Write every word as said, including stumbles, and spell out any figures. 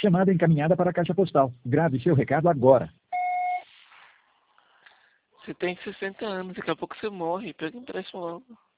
Chamada encaminhada para a caixa postal. Grave seu recado agora. Você tem sessenta anos, daqui a pouco você morre. Pega empréstimo logo.